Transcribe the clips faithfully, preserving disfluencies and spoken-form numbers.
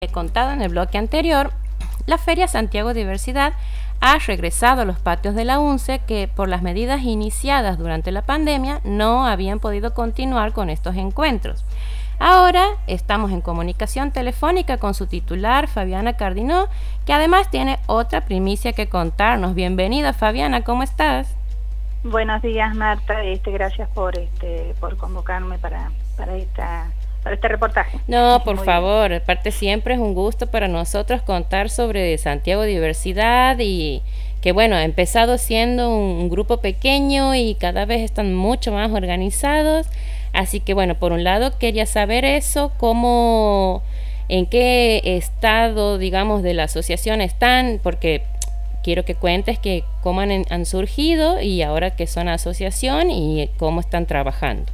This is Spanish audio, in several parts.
He contado en el bloque anterior, la Feria Santiago Diversidad ha regresado a los patios de la UNCE que por las medidas iniciadas durante la pandemia no habían podido continuar con estos encuentros. Ahora estamos en comunicación telefónica con su titular, Fabiana Cardinó, que además tiene otra primicia que contarnos. Bienvenida, Fabiana, ¿cómo estás? Buenos días, Marta. Este, gracias por este por convocarme para, para esta para este reportaje. No, por Muy favor, bien. Aparte siempre es un gusto para nosotros contar sobre Santiago Diversidad y que bueno, ha empezado siendo un, un grupo pequeño y cada vez están mucho más organizados, así que bueno, por un lado quería saber eso, cómo, en qué estado, digamos, de la asociación están, porque quiero que cuentes que cómo han, han surgido y ahora que son asociación y cómo están trabajando.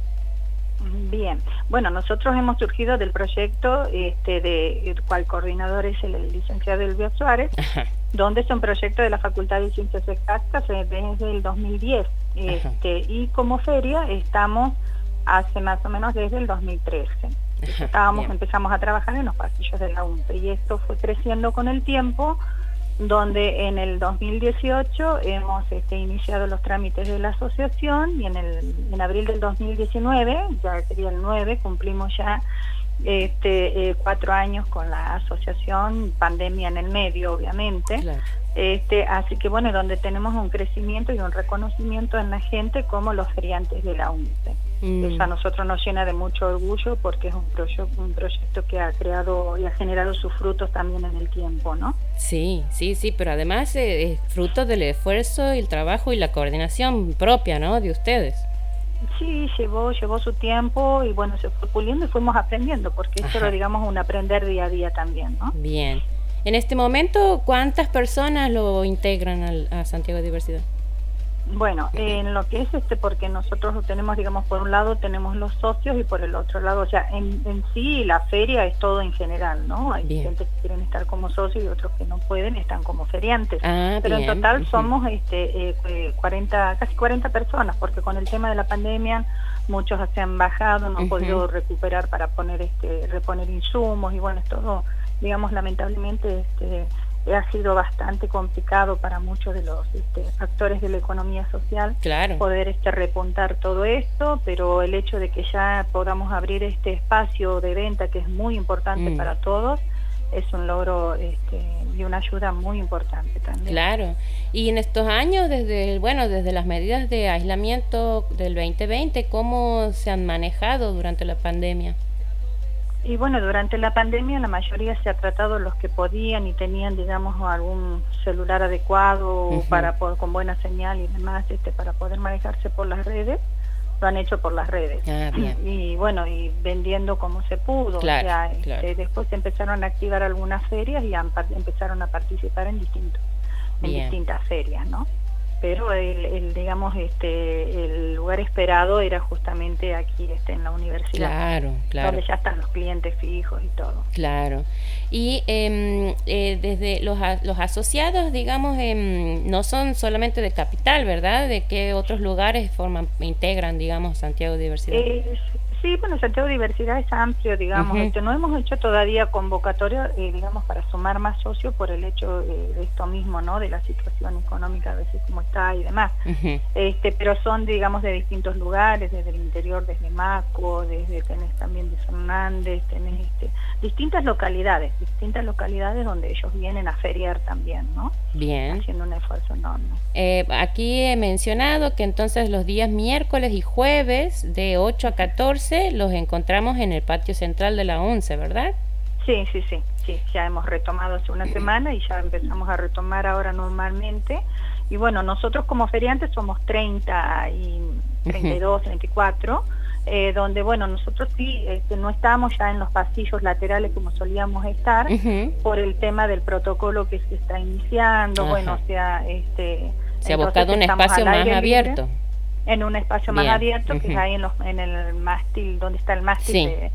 Bien, bueno, nosotros hemos surgido del proyecto este, de el cual coordinador es el, el licenciado Elvio Suárez, Ajá. donde es un proyecto de la Facultad de Ciencias Exactas desde el dos mil diez, este, y como feria estamos hace más o menos desde el dos mil trece. Ajá, Estábamos, empezamos a trabajar en los pasillos de la UNCE y esto fue creciendo con el tiempo, donde en el dos mil dieciocho hemos este, iniciado los trámites de la asociación y en el en abril del dos mil diecinueve, ya sería el nueve, cumplimos ya este eh, cuatro años con la asociación, pandemia en el medio, obviamente. Claro. Este, así que bueno, donde tenemos un crecimiento y un reconocimiento en la gente como los feriantes de la UNCE. Mm. Eso a nosotros nos llena de mucho orgullo porque es un, proye- un proyecto que ha creado y ha generado sus frutos también en el tiempo, ¿no? Sí, sí, sí, pero además eh, es fruto del esfuerzo y el trabajo y la coordinación propia, ¿no?, de ustedes. Sí, llevó, llevó su tiempo y bueno, se fue puliendo y fuimos aprendiendo, porque esto lo digamos un aprender día a día también, ¿no? Bien. En este momento, ¿cuántas personas lo integran al, a Santiago Diversidad? Bueno, en lo que es este, porque nosotros lo tenemos, digamos, por un lado tenemos los socios y por el otro lado, o sea, en, en sí la feria es todo en general, ¿no? Hay bien. gente que quieren estar como socios y otros que no pueden, están como feriantes. Ah, Pero bien. en total uh-huh. somos este eh, cuarenta, casi cuarenta personas, porque con el tema de la pandemia muchos se han bajado, no han uh-huh. podido recuperar para poner este reponer insumos y bueno, es todo, digamos, lamentablemente este ha sido bastante complicado para muchos de los este, actores de la economía social claro. poder este, repuntar todo esto, pero el hecho de que ya podamos abrir este espacio de venta que es muy importante mm. para todos es un logro este, y una ayuda muy importante también. Claro, y en estos años, desde bueno, desde las medidas de aislamiento del veinte veinte, ¿cómo se han manejado durante la pandemia? Y bueno, durante la pandemia la mayoría se ha tratado los que podían y tenían, digamos, algún celular adecuado uh-huh. para con buena señal y demás, este, para poder manejarse por las redes, lo han hecho por las redes. Ah, bien. Y bueno, y vendiendo como se pudo. Claro, o sea, este, claro. Después empezaron a activar algunas ferias y han, empezaron a participar en distintos, en bien. distintas ferias, ¿no? Pero el, el digamos este el lugar esperado era justamente aquí este en la universidad, claro, claro, donde ya están los clientes fijos y todo. Claro. Y eh, eh, desde los los asociados, digamos, eh, no son solamente de Capital, ¿verdad? ¿De qué otros lugares forman integran, digamos, Santiago Diversidad? Eh, sí, bueno, Santiago Diversidad es amplio, digamos. Uh-huh. este, no hemos hecho todavía convocatoria, eh, digamos, para sumar más socios por el hecho eh, de esto mismo, ¿no? De la situación económica a veces como está y demás. Uh-huh. Este, pero son, digamos, de distintos lugares, desde el interior, desde Maco, desde tenés también de Fernández, tenés este, distintas localidades, distintas localidades donde ellos vienen a feriar también, ¿no? Bien. Haciendo un esfuerzo enorme. Eh, aquí he mencionado que entonces los días miércoles y jueves de ocho a catorce los encontramos en el patio central de la UNCE, ¿verdad? Sí, sí, sí, sí, ya hemos retomado hace una semana y ya empezamos a retomar ahora normalmente. Y bueno, nosotros como feriantes somos treinta y treinta y dos, treinta y cuatro, eh, donde bueno, nosotros sí este, no estamos ya en los pasillos laterales como solíamos estar, uh-huh. por el tema del protocolo que se está iniciando. Ajá. Bueno, o sea, este... Se ha buscado un espacio más abierto. Libre, en un espacio más Bien. abierto, uh-huh. que es ahí en, los, en el mástil, donde está el mástil sí. de,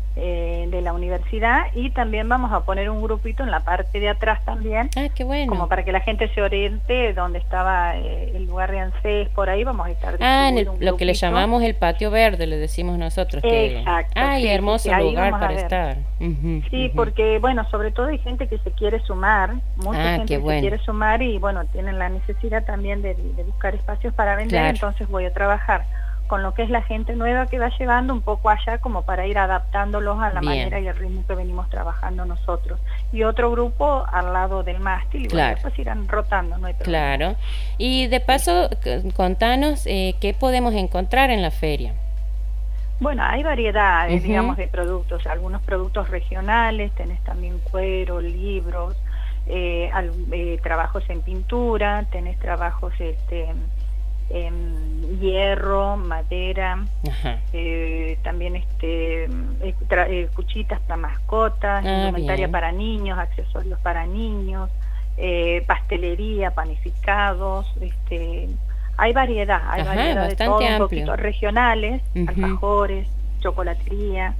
eh, de la universidad, y también vamos a poner un grupito en la parte de atrás también. Ah, qué bueno. Como para que la gente se oriente donde estaba eh, el lugar de ANSES, por ahí vamos a estar. Ah, en el, lo que le llamamos el patio verde, le decimos nosotros. Que... Exacto. Ay, sí, hermoso sí, lugar para estar. Uh-huh, sí, uh-huh. Porque bueno, sobre todo hay gente que se quiere sumar, mucha ah, gente qué que bueno. se quiere sumar y bueno, tienen la necesidad también de, de buscar espacios para vender, claro. Entonces voy a trabajar con lo que es la gente nueva que va llevando un poco allá, como para ir adaptándolos a la Bien. manera y el ritmo que venimos trabajando nosotros. Y otro grupo al lado del mástil, y claro. bueno, después irán rotando, no hay problema. Claro. Y de paso, contanos eh, qué podemos encontrar en la feria. Bueno, hay variedades, uh-huh. digamos, de productos, algunos productos regionales, tenés también cuero, libros, eh, al, eh, trabajos en pintura, tenés trabajos este en hierro, madera, eh, también este eh, tra, eh, cuchitas para mascotas, ah, indumentaria bien. para niños, accesorios para niños, eh, pastelería, panificados, este hay variedad, hay Ajá, variedad de todo, amplio. un poquito regionales, uh-huh. alfajores, chocolatería,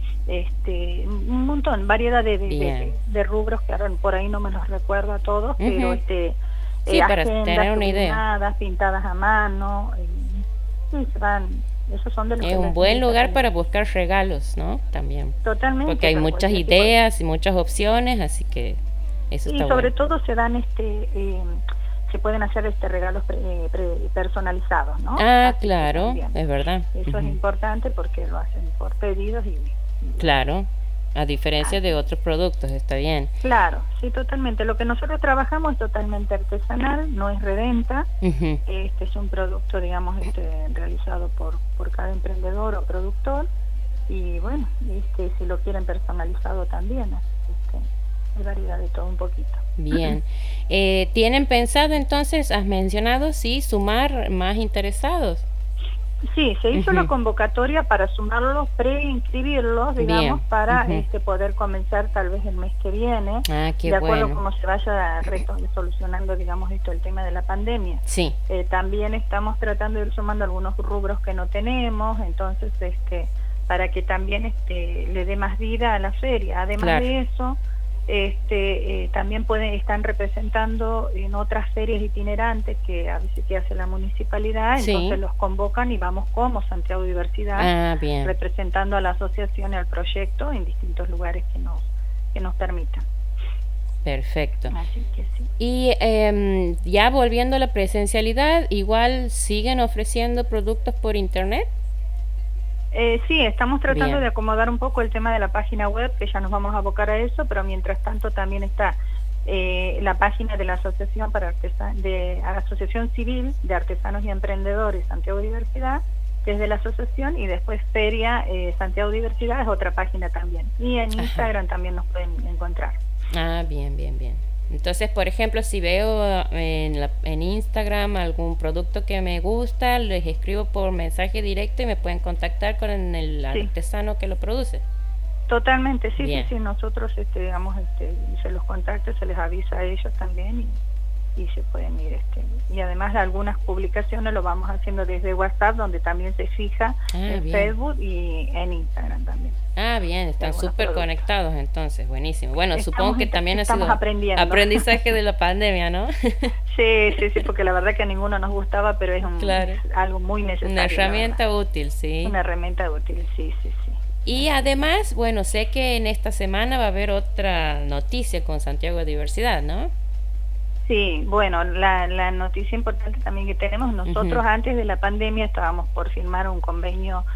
este un montón, variedad de, de, de, de rubros que ahora por ahí no me los recuerdo a todos, uh-huh. pero este sí, eh, para agendas, tener una idea, pintadas a mano, eh, sí, se van, esos son de los es que un buen lugar también. Para buscar regalos, ¿no? También. Totalmente. Porque hay muchas ideas y muchas opciones, así que eso y está sobre bueno. todo se dan este eh, se pueden hacer este regalos pre, pre, personalizados, ¿no? Ah, así claro, es verdad. Eso uh-huh. es importante porque lo hacen por pedidos y, y claro. A diferencia ah. de otros productos, está bien. Claro, sí, totalmente. Lo que nosotros trabajamos es totalmente artesanal, no es reventa. Uh-huh. Este es un producto, digamos, este, realizado por, por cada emprendedor o productor. Y bueno, este, si lo quieren personalizado también, este, hay variedad de todo un poquito. Bien. eh, ¿Tienen pensado entonces, has mencionado, sí, sumar más interesados? Sí, se hizo uh-huh. la convocatoria para sumarlos, preinscribirlos, digamos, Bien. para uh-huh. este, poder comenzar tal vez el mes que viene, ah, qué de acuerdo a bueno. cómo se vaya solucionando, digamos, esto el tema de la pandemia. Sí. Eh, también estamos tratando de ir sumando algunos rubros que no tenemos, entonces, este, para que también este, le dé más vida a la feria. Además claro. de eso, este eh, también pueden están representando en otras ferias itinerantes que a veces que hace la municipalidad, sí. entonces los convocan y vamos como Santiago Diversidad ah, bien. representando a la asociación y al proyecto en distintos lugares que nos que nos permitan. Perfecto. Así que sí. Y eh, ya volviendo a la presencialidad, igual siguen ofreciendo productos por internet. Eh, sí, estamos tratando Bien. de acomodar un poco el tema de la página web, que ya nos vamos a abocar a eso, pero mientras tanto también está eh, la página de la Asociación para Artesan de la Asociación Civil de Artesanos y Emprendedores Santiago Diversidad, que es de la asociación, y después Feria eh, Santiago Diversidad es otra página también. Y en Ajá. Instagram también nos pueden encontrar. Ah, bien, bien, bien. Entonces, por ejemplo, si veo en, la, en Instagram algún producto que me gusta, les escribo por mensaje directo y me pueden contactar con el sí. artesano que lo produce. Totalmente, sí, Bien. sí, sí. Nosotros, este, digamos, este, se los contacta, se les avisa a ellos también y, y se pueden ir. Este, y además algunas publicaciones lo vamos haciendo desde WhatsApp, donde también se fija ah, en bien. Facebook y en Instagram también. Ah, bien, están súper conectados entonces, buenísimo. Bueno, estamos, supongo que también ha sido aprendizaje de la pandemia, ¿no? Sí, sí, sí, porque la verdad que a ninguno nos gustaba, pero es, un, claro. es algo muy necesario. Una herramienta útil, sí. Una herramienta útil, sí, sí, sí. Y además, bueno, sé que en esta semana va a haber otra noticia con Santiago Diversidad, ¿no? Sí, bueno, la, la noticia importante también que tenemos, nosotros uh-huh. antes de la pandemia estábamos por firmar un convenio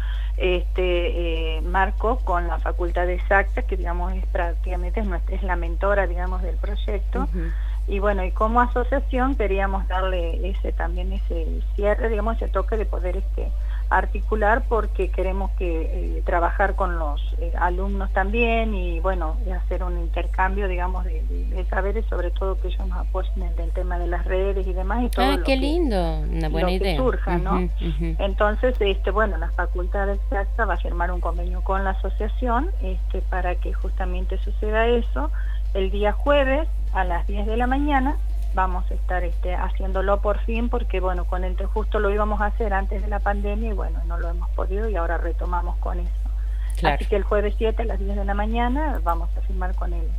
este eh, marco con la Facultad de Exactas, que digamos es prácticamente es, nuestra, es la mentora, digamos, del proyecto. Uh-huh. Y bueno, y como asociación queríamos darle ese también ese cierre, digamos, ese toque de poder este articular, porque queremos que eh, trabajar con los eh, alumnos también y bueno, hacer un intercambio, digamos, de, de, de saberes, sobre todo que ellos nos apoyen en el tema de las redes y demás, y todo ah, lo qué que, lindo, una buena lo idea. que surja, ¿no? Uh-huh, uh-huh. Entonces, este bueno, la Facultad de Exacta va a firmar un convenio con la asociación este para que justamente suceda eso. El día jueves a las diez de la mañana vamos a estar este, haciéndolo por fin, porque bueno, con el justo lo íbamos a hacer antes de la pandemia y bueno, no lo hemos podido y ahora retomamos con eso. Claro. Así que el jueves siete a las diez de la mañana vamos a firmar con el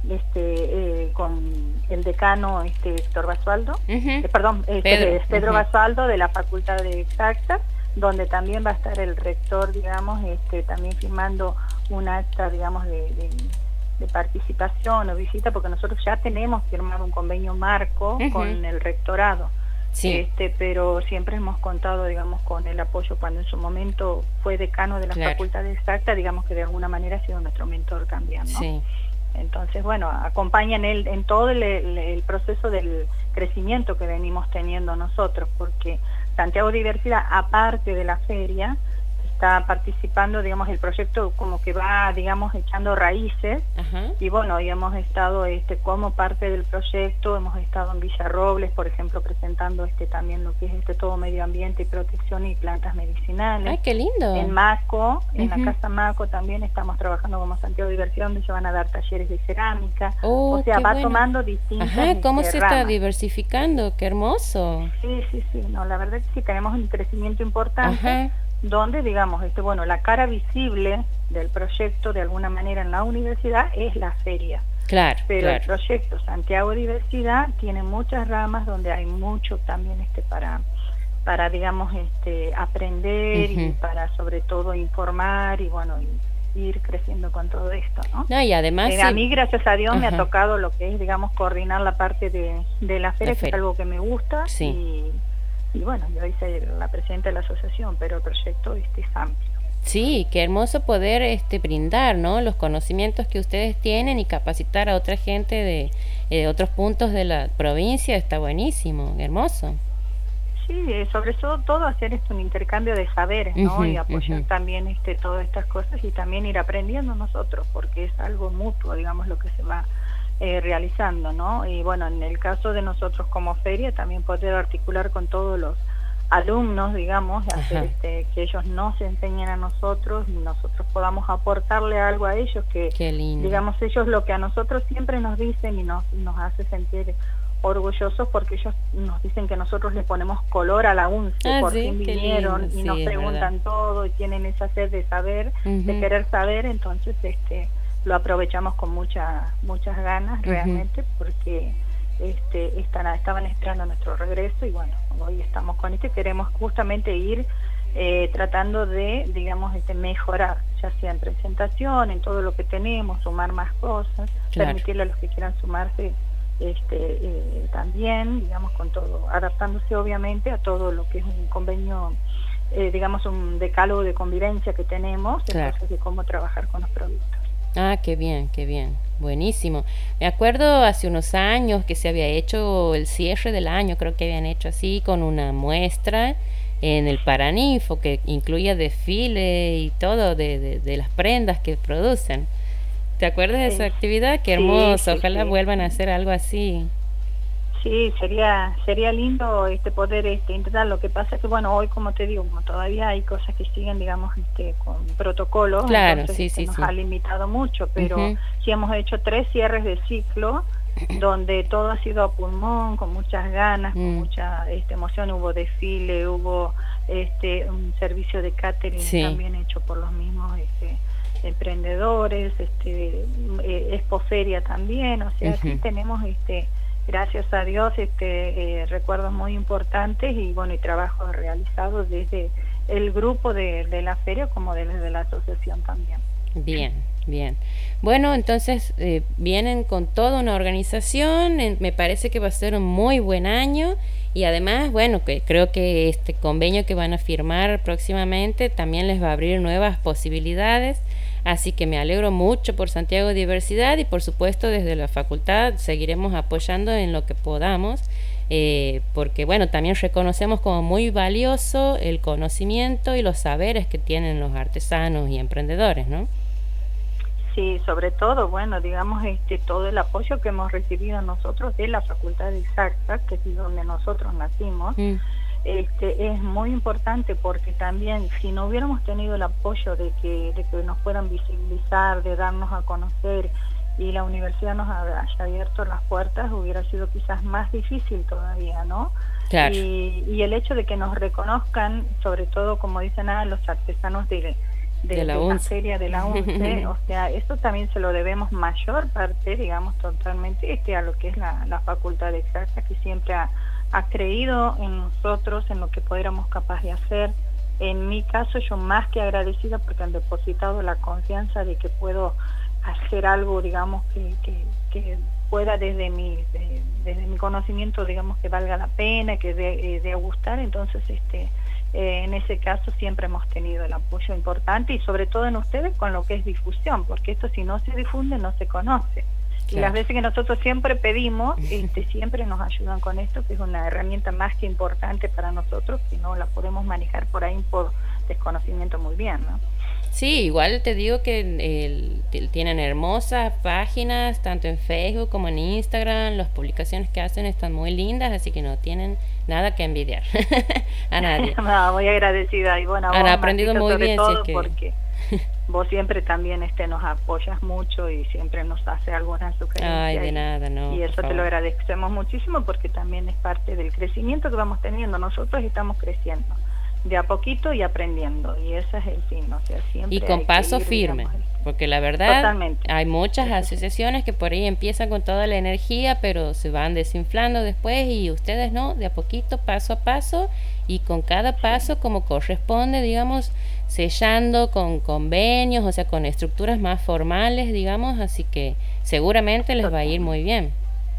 este eh, con el decano este Héctor Basualdo, uh-huh. eh, perdón, este, Pedro, Pedro uh-huh. Basualdo de la Facultad de Exactas, donde también va a estar el rector, digamos, este también firmando un acta, digamos, de, de, de participación o visita, porque nosotros ya tenemos firmado un convenio marco uh-huh. con el rectorado. Sí. Este, pero siempre hemos contado, digamos, con el apoyo cuando en su momento fue decano de la claro. Facultad de Exacta, digamos que de alguna manera ha sido nuestro mentor también, ¿no? Sí. Entonces, bueno, acompañan él en todo el, el, el proceso del crecimiento que venimos teniendo nosotros, porque Santiago Diversidad, aparte de la feria, está participando, digamos, el proyecto como que va, digamos, echando raíces. Ajá. Y bueno, y hemos estado este como parte del proyecto, hemos estado en Villarrobles, por ejemplo, presentando este también lo que es este todo medio ambiente y protección y plantas medicinales. ¡Ay, qué lindo! En Maco, en uh-huh. la Casa Maco también estamos trabajando como Santiago Diversidad, donde se van a dar talleres de cerámica. Oh, o sea, va bueno. tomando distintas Ajá, ¿cómo este, se ramas. Está diversificando? ¡Qué hermoso! Sí, sí, sí, no, la verdad es que sí, tenemos un crecimiento importante. Ajá. Donde, digamos, este bueno, la cara visible del proyecto de alguna manera en la universidad es la feria. Claro, pero claro. El proyecto Santiago Diversidad tiene muchas ramas donde hay mucho también este para para digamos este aprender uh-huh. y para sobre todo informar y bueno, y ir creciendo con todo esto, ¿no? No, y además eh, sí. A mí, gracias a Dios, uh-huh. me ha tocado lo que es, digamos, coordinar la parte de, de la feria, la feria, que es algo que me gusta. Sí. Y, Y bueno, yo hice la presidenta de la asociación, pero el proyecto este es amplio. Sí, qué hermoso poder este brindar, ¿no? Los conocimientos que ustedes tienen y capacitar a otra gente de, de otros puntos de la provincia, está buenísimo, hermoso. Sí, sobre todo, todo hacer esto un intercambio de saberes, ¿no? Uh-huh, y apoyar uh-huh. también este todas estas cosas y también ir aprendiendo nosotros, porque es algo mutuo, digamos, lo que se va Eh, realizando, ¿no? Y bueno, en el caso de nosotros como feria, también poder articular con todos los alumnos, digamos, hacer este, que ellos nos enseñen a nosotros y nosotros podamos aportarle algo a ellos, que digamos ellos lo que a nosotros siempre nos dicen y nos, nos hace sentir orgullosos, porque ellos nos dicen que nosotros les ponemos color a la UNCE, ah, por sí, fin vinieron lindo, y sí, nos preguntan verdad. Todo y tienen esa sed de saber, uh-huh. de querer saber, entonces este lo aprovechamos con mucha, muchas ganas realmente, uh-huh. porque este están, estaban esperando nuestro regreso y bueno, hoy estamos con esto y queremos justamente ir eh, tratando de, digamos, este mejorar, ya sea en presentación, en todo lo que tenemos, sumar más cosas, claro. permitirle a los que quieran sumarse este eh, también, digamos, con todo, adaptándose obviamente a todo lo que es un convenio, eh, digamos, un decálogo de convivencia que tenemos, claro. entonces de cómo trabajar con los productos. Ah, qué bien, qué bien, buenísimo. Me acuerdo hace unos años que se había hecho el cierre del año, creo que habían hecho así, con una muestra en el Paraninfo que incluía desfile y todo de, de, de las prendas que producen. ¿Te acuerdas de sí. esa actividad? Qué hermoso, sí, sí, ojalá sí. vuelvan a hacer algo así. Sí, sería sería lindo este poder este intentar. Lo que pasa es que bueno, hoy como te digo, como todavía hay cosas que siguen, digamos, este con protocolos, claro, entonces sí, este, sí, nos sí. ha limitado mucho, pero uh-huh. sí hemos hecho tres cierres de ciclo donde todo ha sido a pulmón, con muchas ganas, mm. con mucha este, emoción. Hubo desfile, hubo este un servicio de catering sí. también hecho por los mismos este emprendedores, este eh, expoferia también, o sea, uh-huh. sí tenemos este gracias a Dios este eh, recuerdos muy importantes y bueno, y trabajos realizados desde el grupo de, de la feria como desde la asociación también. Bien, bien. Bueno, entonces eh, vienen con toda una organización, en, me parece que va a ser un muy buen año y además, bueno, que creo que este convenio que van a firmar próximamente también les va a abrir nuevas posibilidades. Así que me alegro mucho por Santiago Diversidad y por supuesto desde la facultad seguiremos apoyando en lo que podamos, eh, porque bueno, también reconocemos como muy valioso el conocimiento y los saberes que tienen los artesanos y emprendedores, ¿no? Sí, sobre todo, bueno, digamos, este todo el apoyo que hemos recibido nosotros de la Facultad de Exactas, que es donde nosotros nacimos, mm. Este, es muy importante porque también si no hubiéramos tenido el apoyo de que, de que nos puedan visibilizar, de darnos a conocer y la universidad nos haya abierto las puertas, hubiera sido quizás más difícil todavía, ¿no? Claro. Y, y el hecho de que nos reconozcan, sobre todo como dicen ah, los artesanos de, de, de, la, de la feria de la UNCE. O sea, eso también se lo debemos mayor parte, digamos, totalmente este a lo que es la, la Facultad de Exactas, que siempre ha, ha creído en nosotros, en lo que éramos capaces de hacer. En mi caso, yo más que agradecida porque han depositado la confianza de que puedo hacer algo, digamos, que, que, que pueda desde mi, de, desde mi conocimiento, digamos, que valga la pena, que dé eh, de gustar. Entonces, este eh, en ese caso siempre hemos tenido el apoyo importante y sobre todo en ustedes con lo que es difusión, porque esto si no se difunde no se conoce. Claro. Y las veces que nosotros siempre pedimos, este, siempre nos ayudan con esto, que es una herramienta más que importante para nosotros, que no la podemos manejar por ahí por desconocimiento muy bien, ¿no? Sí, igual te digo que el, tienen hermosas páginas, tanto en Facebook como en Instagram, las publicaciones que hacen están muy lindas, así que no tienen nada que envidiar a nadie. No, muy agradecida y bueno, han vos, aprendido Martita, muy sobre bien, todo si es que... porque vos siempre también este nos apoyas mucho y siempre nos hace alguna sugerencia. Ay, de y, nada, no. Y eso te lo agradecemos muchísimo porque también es parte del crecimiento que vamos teniendo. Nosotros estamos creciendo de a poquito y aprendiendo, y ese es el fin, o sea, siempre y con paso ir, firme, digamos, porque la verdad totalmente. Hay muchas sí, asociaciones que por ahí empiezan con toda la energía, pero se van desinflando después, y ustedes no, de a poquito, paso a paso, y con cada paso sí. como corresponde, digamos, sellando con convenios, o sea, con estructuras más formales, digamos, así que seguramente les va a ir muy bien.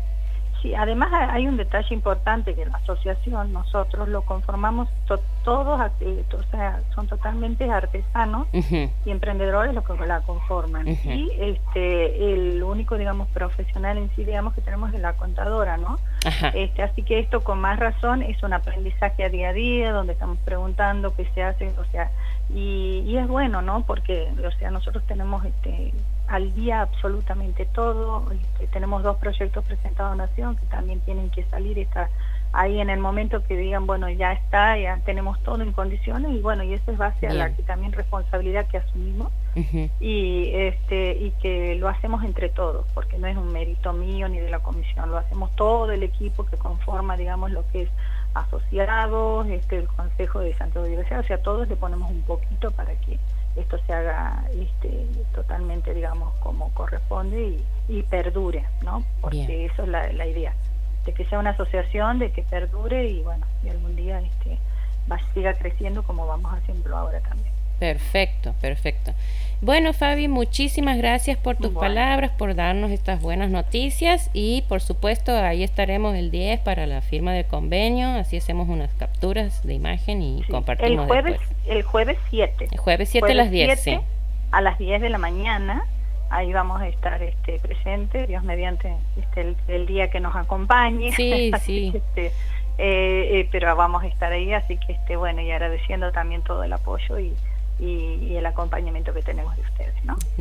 Sí, además hay un detalle importante que la asociación, nosotros lo conformamos to todos, eh, o sea, son totalmente artesanos uh-huh. y emprendedores los que la conforman. Uh-huh. Y este el único, digamos, profesional en sí, digamos, que tenemos es la contadora, ¿no? Uh-huh. Este, así que esto con más razón es un aprendizaje a día a día, donde estamos preguntando qué se hace, o sea, y, y es bueno, ¿no? Porque, o sea, nosotros tenemos este al día absolutamente todo, este, tenemos dos proyectos presentados a Nación que también tienen que salir, está ahí en el momento que digan, bueno, ya está, ya tenemos todo en condiciones, y bueno, y eso es base Bien. a la que también responsabilidad que asumimos, uh-huh. y este y que lo hacemos entre todos, porque no es un mérito mío ni de la comisión, lo hacemos todo el equipo que conforma, digamos, lo que es asociados, este el Consejo de Santiago de Diversidad, o sea, todos le ponemos un poquito para que esto se haga este, totalmente, digamos, como corresponde y, y perdure, ¿no? Porque Bien. eso es la, la idea, de que sea una asociación, de que perdure y bueno, y algún día este, va, siga creciendo como vamos haciéndolo ahora también. Perfecto, perfecto. Bueno, Fabi, muchísimas gracias por tus bueno. palabras, por darnos estas buenas noticias, y por supuesto ahí estaremos el diez para la firma del convenio, así hacemos unas capturas de imagen y sí. compartimos el jueves, después. El jueves siete. El jueves siete a las diez, sí. A las diez de la mañana, ahí vamos a estar este, presentes, Dios mediante este, el, el día que nos acompañe. Sí, sí. Este, eh, eh, pero vamos a estar ahí, así que este bueno, y agradeciendo también todo el apoyo y Y, y el acompañamiento que tenemos de ustedes, ¿no?